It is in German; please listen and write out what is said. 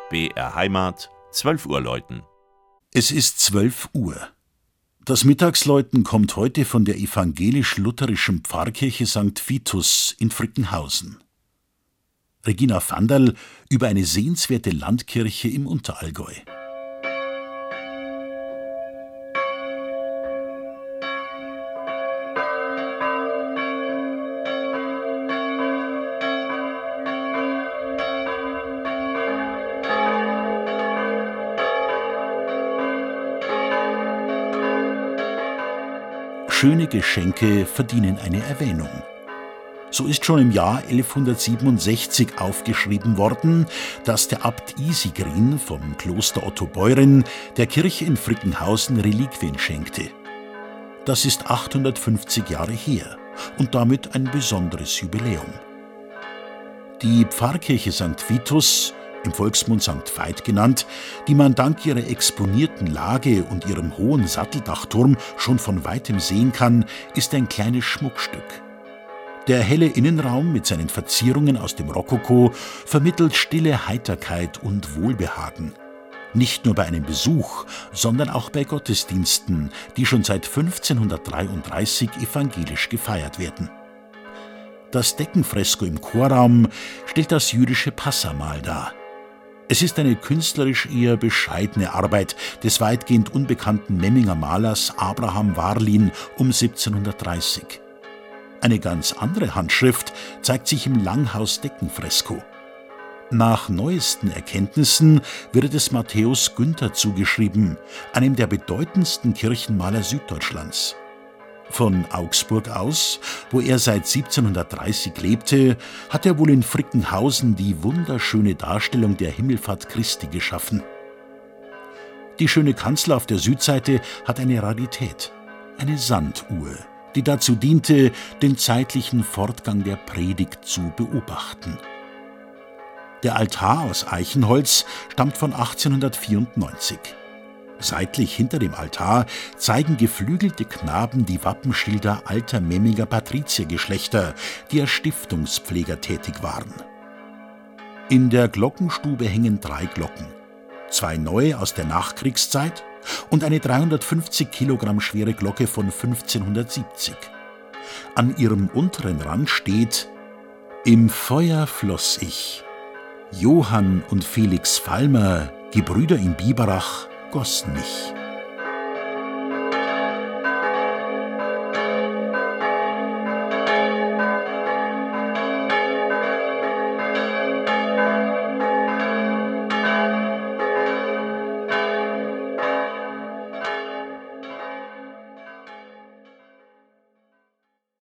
BR Heimat, 12 Uhr läuten. Es ist 12 Uhr. Das Mittagsläuten kommt heute von der evangelisch-lutherischen Pfarrkirche St. Vitus in Frickenhausen. Regina Vanderl über eine sehenswerte Landkirche im Unterallgäu. Schöne Geschenke verdienen eine Erwähnung. So ist schon im Jahr 1167 aufgeschrieben worden, dass der Abt Isigrin vom Kloster Ottobeuren der Kirche in Frickenhausen Reliquien schenkte. Das ist 850 Jahre her und damit ein besonderes Jubiläum. Die Pfarrkirche St. Vitus, im Volksmund St. Veit genannt, die man dank ihrer exponierten Lage und ihrem hohen Satteldachturm schon von weitem sehen kann, ist ein kleines Schmuckstück. Der helle Innenraum mit seinen Verzierungen aus dem Rokoko vermittelt stille Heiterkeit und Wohlbehagen. Nicht nur bei einem Besuch, sondern auch bei Gottesdiensten, die schon seit 1533 evangelisch gefeiert werden. Das Deckenfresko im Chorraum stellt das jüdische Passamahl dar. Es ist eine künstlerisch eher bescheidene Arbeit des weitgehend unbekannten Memminger Malers Abraham Warlin um 1730. Eine ganz andere Handschrift zeigt sich im Langhaus-Deckenfresko. Nach neuesten Erkenntnissen wird es Matthäus Günther zugeschrieben, einem der bedeutendsten Kirchenmaler Süddeutschlands. Von Augsburg aus, wo er seit 1730 lebte, hat er wohl in Frickenhausen die wunderschöne Darstellung der Himmelfahrt Christi geschaffen. Die schöne Kanzel auf der Südseite hat eine Rarität, eine Sanduhr, die dazu diente, den zeitlichen Fortgang der Predigt zu beobachten. Der Altar aus Eichenholz stammt von 1894. Seitlich hinter dem Altar zeigen geflügelte Knaben die Wappenschilder alter Memminger Patriziergeschlechter, die als Stiftungspfleger tätig waren. In der Glockenstube hängen 3 Glocken, 2 neue aus der Nachkriegszeit und eine 350 Kilogramm schwere Glocke von 1570. An ihrem unteren Rand steht: Im Feuer floss ich. Johann und Felix Valmer, Gebrüder in Biberach, gossen mich.